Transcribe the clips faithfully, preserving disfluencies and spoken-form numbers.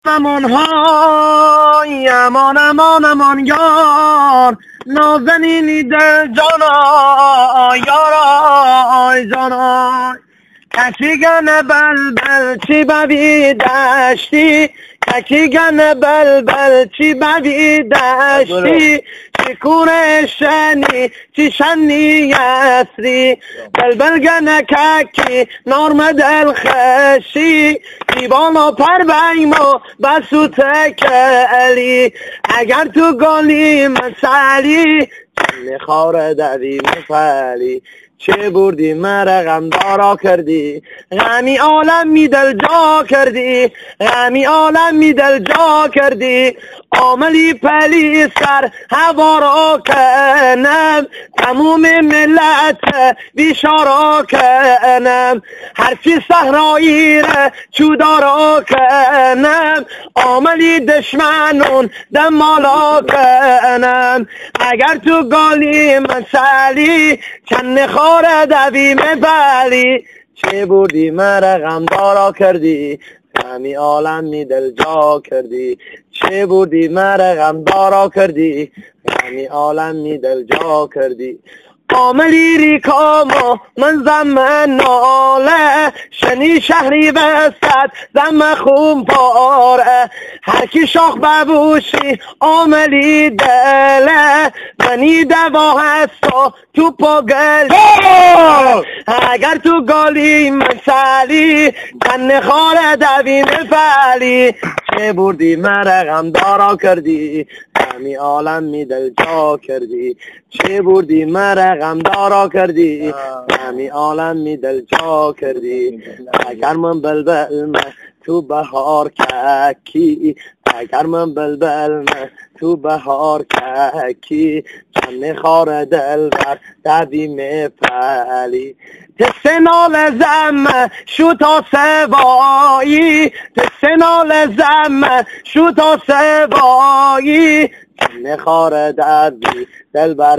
امان های امان امان امان یار نازنینی دل جانا یارای جانا کچیگن بل بل چی ببی دشتی کچیگن بل بل چی ببی دشتی چی کونه شنی چی شنی یسری بل بل گنه ککی نارم دل خشی دیوانا پر بیمو بسو تکلی اگر تو گالی مسالی میخواره دوی مفلی چه بردی مرا غم دارا کردی غمی عالم می دل جا کردی غمی عالم می دل جا کردی عاملی پلی سر هوا را کنم تموم ملت بیشارا کنم هرچی صحرایی را چودارا کنم عاملی دشمنون دمالا کنم اگر تو گالی مسالی چند خاره دوی مبلی چه بردی مرا غم دارا کردی غمی عالم می دل جا کردی چه بردی مرا غم دارا کردی غمی عالم می دل جا کردی عاملی ریکامو من زمن ناله شنی شهری بستد زم خون پاره هر کی شاخ ببوشی عاملی دله منی دوا هست و تو پا گلی اگر تو گالی مسالی کن خاره دوی مفلی چه بردی مرا غم دارا کردی غمی عالم می دل جا کردی چه بردی مرا غم دارا کردی غمی عالم می دل جا کردی اگر من بلبل من تو بهار ککی اگر من بلبل من تو بهار ککی چند خار دل بر دوی مفلی تسنال زم شو تا سوایی تسنال زم شو تا سوایی نخار دوی دل بر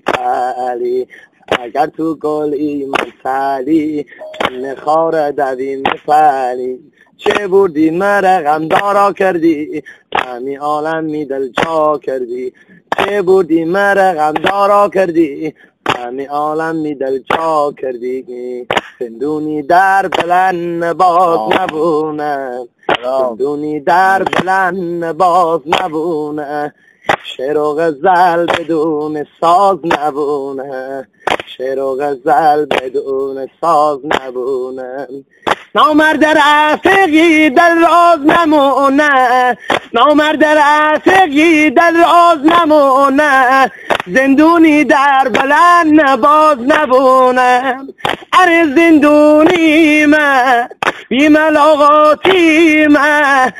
میفلی اگر تو گلی مسالی نخار دوی میفلی چه بردی مرا غم دارا کردی غمی عالم می دل جا کردی چه بردی مرا غم دارا کردی غمی عالم می دل جا کردی زندونی در بلند باز نبونه زندونی در بلند باز نبونه شعر و غزل بدون ساز نبونه شعر و غزل بدون ساز نبونه نامرد رفیقی دل راز نمونه نامرد رفیقی دل راز نمونه زندونی در بلند نباز نبونه اره زندونی من بی ملاقاتی من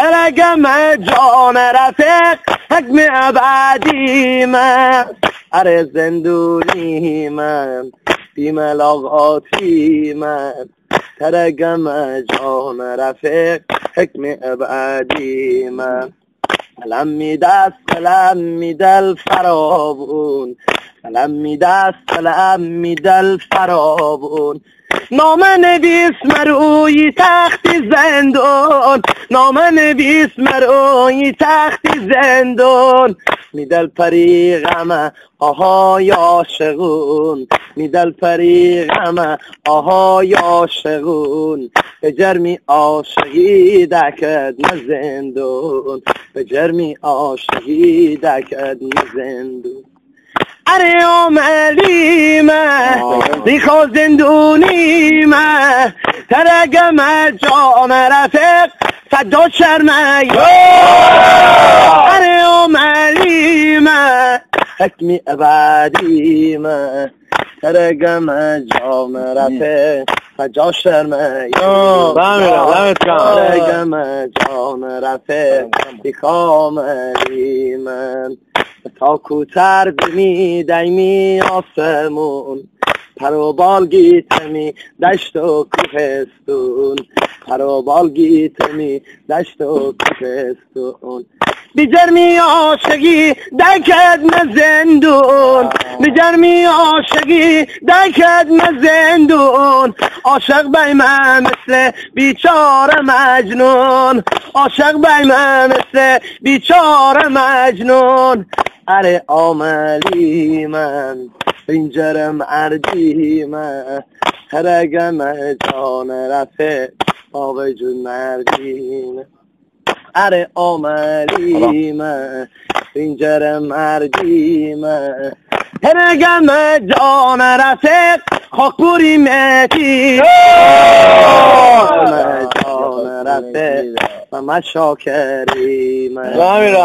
ترگم جان رفیق حکم ابدی من اره زندونی من بی ملاقاتی من ترگم جان رفیق حکم ابدی من قلم می دست قلم می دل فرابون قلم می دست قلم می دل فرابون نام نویس مروی تخت زندون نام نویس مروی تخت زندون میدل پری غم آهای عاشقون میدل پری غم آهای عاشقون به جرمی عاشقی دکد زندون به جرمی عاشقی دکد زندون اره عاملی من دیخوا زندونی من ترگم جان رفیق فدا شرمه اره عاملی من حکمی ابدی من ترگم جان رفیق فدا شرمه ترگم جان رفیق دیخواملی من تا کوتر بمی دیمی آسمون پر و بال گیتمی دشت و کوهستون پر و بال گیتمی دشت و کوهستون بجرمی عاشقی دکد مزندون بجرمی عاشقی دکد مزندون عاشق بیمه مثل بیچاره مجنون عاشق بیمه مثل بیچاره مجنون اره آملی من بینجرم اردی من هرگم جان رفت با وجود مردین اره آملی من بینجرم مردی من هرگم جان رفت خاک بوری متی جان رفت من شاکری من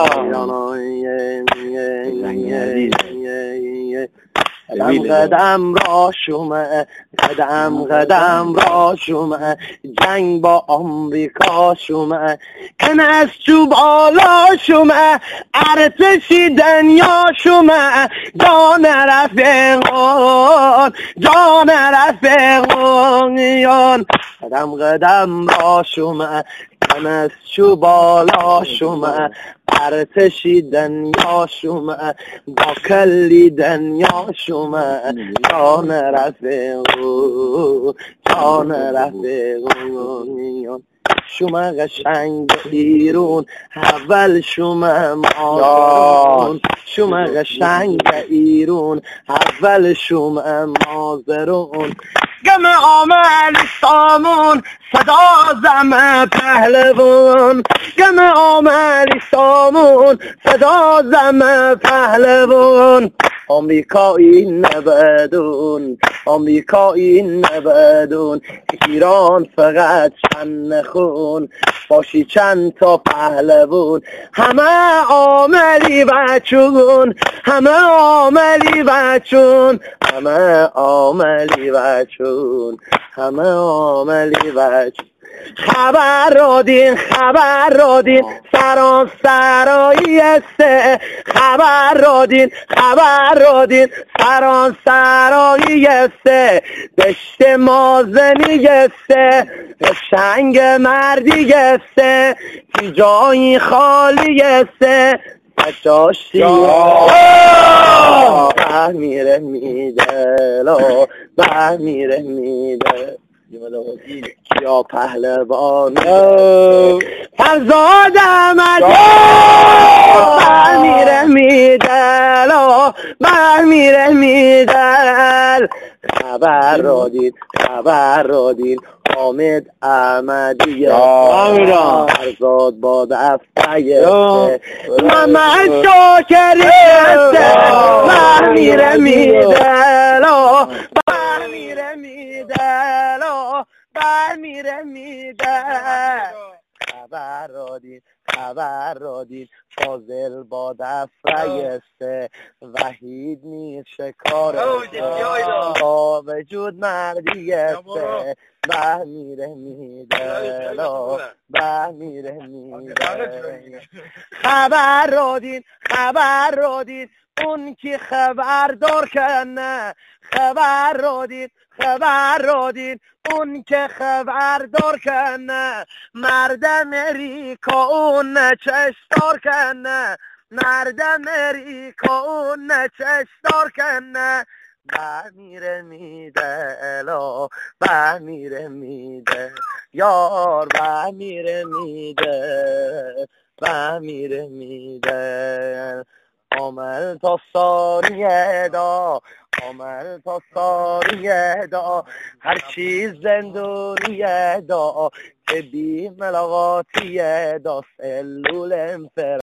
قدم قدم را شومه قدم قدم را شومه جنگ با آمریکا شومه کنس چو بالا شومه ارتشی دنیا شومه جان رفیقون جان رفیقون قدم قدم را شومه کنس چو بالا شومه ارتشی دنیا شومه با کلی دنیا شومه جان رفیقون جان رفیقون شومه قشنگ ایرون اول شومه مازرون شومه قشنگ ایرون اول شومه مازرون گم آمل سامون صدا زم پهلوان گم آمل سامون صدا زم پهلوان آمریکایی نبدون آمریکایی نبدون ایران فقط چند خون باشی چند تا پهلوان همه عاملی بچون همه عاملی بچون همه عاملی بچون همه عاملی بچون خبر رادین خبر رادین سران سرایی است خبر رادین خبر رادین سران سرایی است دشت مازنی است شنگ مردی است که جایی خالی است بچاشی به میره میدلا به میره میدل کیا پهلوان فرزاد احمد به میره میدل به میره میدل خبر رادین خبر رادین حامد احمدی فرزاد با دفتر محمد شاکری به میره میدل به میره میدل به میره میدل خبر رادین خبر رادین فاضل با دفرایسته وحید میر شکار با وجود مردی استه به میره میدلا به میره میدلا خبر رادین خبر رادین اون کی خبردار کنه خبر رادین خبر رادین اون که خبردار کنه مرد امریکا اون چشدار کنه مرد امریکا اون چشدار کنه به میره میدلا به میره میده یار به میره میده به میره میده آمل تا ساریه دا آمل تا ساریه دا هر چیز زندونیه دا که بی ملاقاتیه دا سلول انفراد